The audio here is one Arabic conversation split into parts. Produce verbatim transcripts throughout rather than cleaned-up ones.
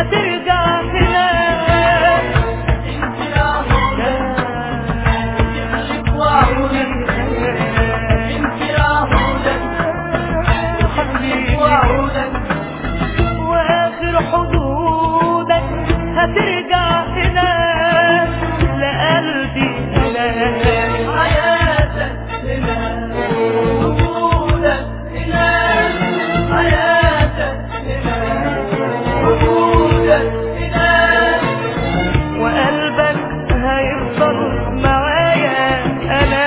هترجع هنا. انت يا هدى جبلك وعودك، انت يا هدى جبلك وعودك، واخر حدودك هترجع هنا لقلبي انا. حياتك هنا وجودك هنا، حياتك هنا وجودك هنا، وقلبك هيفضل معايا انا.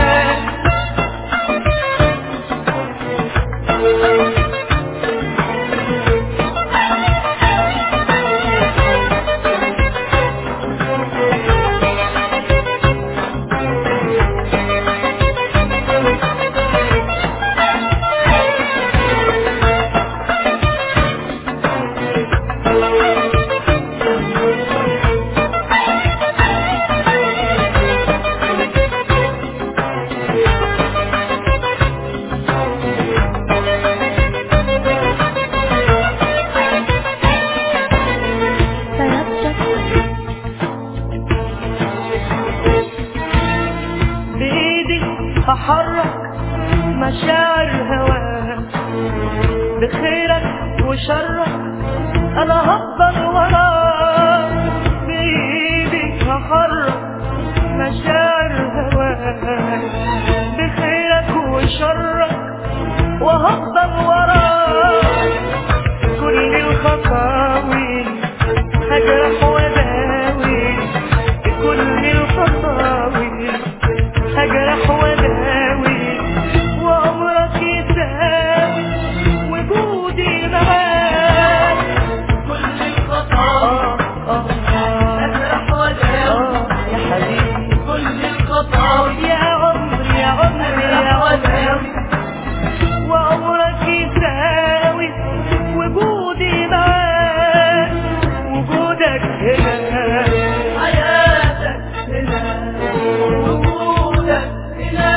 بإيدي هحرك مشاعر هواك، بخيرك وشرك أنا هفضل وراك. بإيدي هحرك مشاعر هواك، بخيرك وشرك وهفضل وراك. كل الخطاوي هجرح وداوي، كل الخطاوي هجرح وداوي، وعمرك يساوي وجودي معاك. كل الخطاوي هجرح وداوي يا حبيبي، كل الخطاوي يا عمري يا عمري يا عمري، وعمرك يساوي وجودي معاك. وجودك هنا، حياتك هنا وجودك هنا،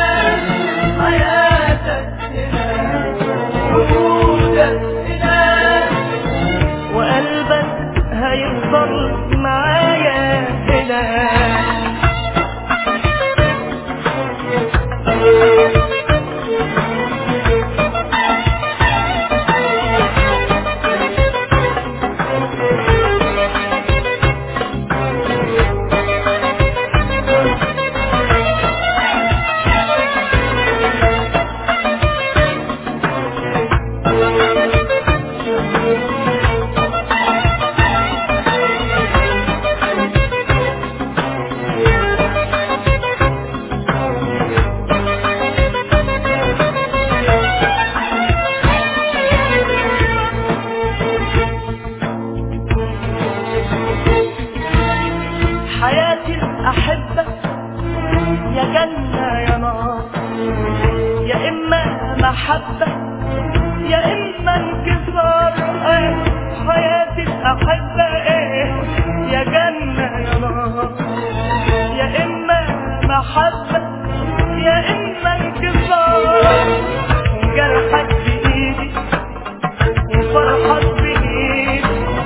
حياتك هنا وجودك هنا، وقلبك هيفضل معايا هنا. حياتي الأحبة يا جنة يا نار، يا إما محبة يا إما انكسار. إيه حياتي الأحبة، إيه يا جنة يا نار، يا إما محبة يا إما انكسار. جرحك بإيدي وفرحك بإيدي،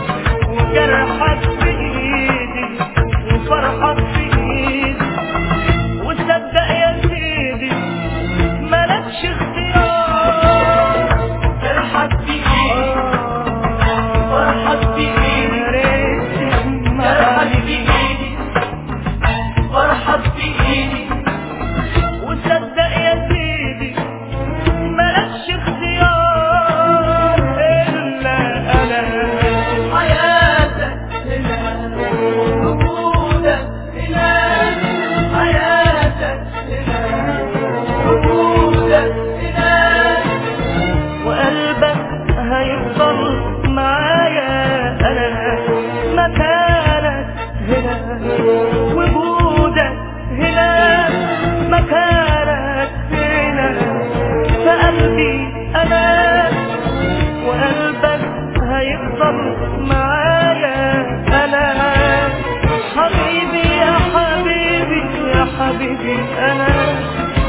وجرحك بإيدي وفرحك بإيدي، وتصدق يا سيدي مالكش اختيار. جرحك بإيدي فرحك بإيدي، جرحك بإيدي فرحك بإيدي، وتصدق يا سيدي مالكش اختيار إلا أنا. حياتك هنا وجودك هنا، حياتك هنا وجودك هنا، وقلبك هيفضل معايا أنا. مكانك هنا، وجودك هنا، مكانك هنا في قلبي أنا. وقلبك هيفضل معايا أنا. حبيبي يا حبيبي يا حبيبي أنا.